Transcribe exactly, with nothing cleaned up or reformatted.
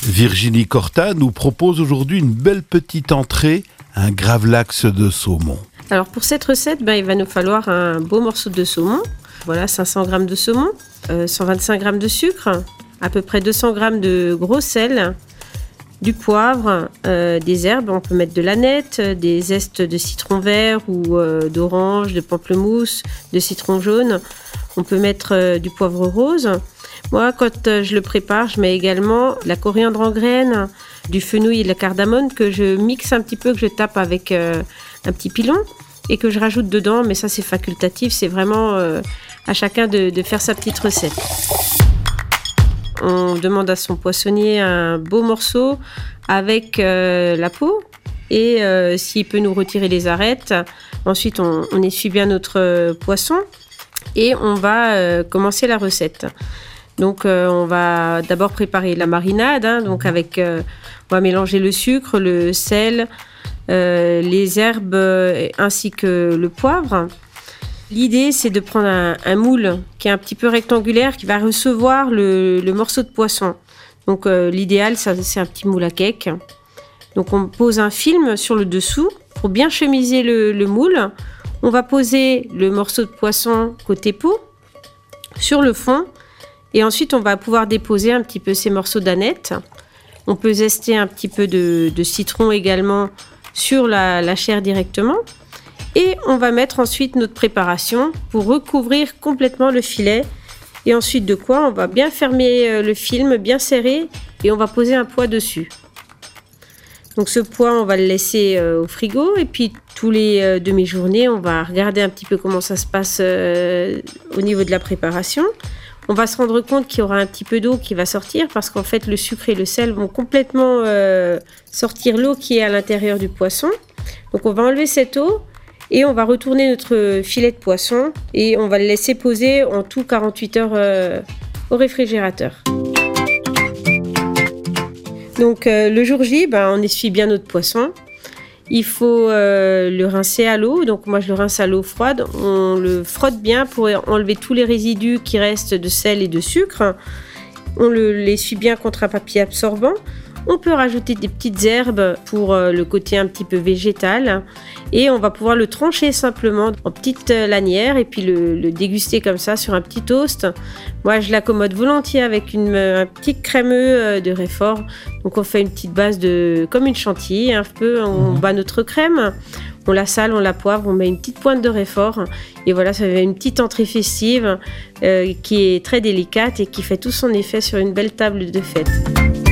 Virginie Corta nous propose aujourd'hui une belle petite entrée, un gravlax de saumon. Alors pour cette recette, ben, il va nous falloir un beau morceau de saumon. Voilà, cinq cents grammes de saumon, euh, cent vingt-cinq grammes de sucre, à peu près deux cents grammes de gros sel, du poivre, euh, des herbes. On peut mettre de l'aneth, des zestes de citron vert ou euh, d'orange, de pamplemousse, de citron jaune. On peut mettre euh, du poivre rose. Moi, quand euh, je le prépare, je mets également la coriandre en graines, du fenouil et de la cardamome que je mixe un petit peu, que je tape avec euh, un petit pilon et que je rajoute dedans. Mais ça, c'est facultatif. C'est vraiment euh, à chacun de, de faire sa petite recette. On demande à son poissonnier un beau morceau avec euh, la peau et euh, s'il peut nous retirer les arêtes. Ensuite, on, on essuie bien notre euh, poisson et on va euh, commencer la recette. Donc, euh, on va d'abord préparer la marinade. Hein, donc, avec, euh, on va mélanger le sucre, le sel, euh, les herbes euh, ainsi que le poivre. L'idée, c'est de prendre un, un moule qui est un petit peu rectangulaire, qui va recevoir le, le morceau de poisson. Donc, euh, l'idéal, ça, c'est un petit moule à cake. Donc, on pose un film sur le dessous pour bien chemiser le, le moule. On va poser le morceau de poisson côté peau sur le fond. Et ensuite, on va pouvoir déposer un petit peu ces morceaux d'aneth. On peut zester un petit peu de, de citron également sur la, la chair directement. Et on va mettre ensuite notre préparation pour recouvrir complètement le filet. Et ensuite de quoi, on va bien fermer le film, bien serré, et on va poser un pois dessus. Donc ce pois, on va le laisser euh, au frigo. Et puis tous les euh, demi-journées, on va regarder un petit peu comment ça se passe euh, au niveau de la préparation. On va se rendre compte qu'il y aura un petit peu d'eau qui va sortir parce qu'en fait, le sucre et le sel vont complètement euh, sortir l'eau qui est à l'intérieur du poisson. Donc on va enlever cette eau. Et on va retourner notre filet de poisson et on va le laisser poser en tout quarante-huit heures euh, au réfrigérateur. Donc euh, le jour J, ben, on essuie bien notre poisson. Il faut euh, le rincer à l'eau. Donc moi je le rince à l'eau froide. On le frotte bien pour enlever tous les résidus qui restent de sel et de sucre. On le, l'essuie bien contre un papier absorbant. On peut rajouter des petites herbes pour euh, le côté un petit peu végétal et on va pouvoir le trancher simplement en petites euh, lanières et puis le, le déguster comme ça sur un petit toast. Moi, je l'accommode volontiers avec une, un petit crémeux euh, de Réfort. Donc, on fait une petite base de comme une chantilly, un peu. On bat notre crème, on la sale, on la poivre, on met une petite pointe de Réfort et voilà, ça fait une petite entrée festive euh, qui est très délicate et qui fait tout son effet sur une belle table de fête.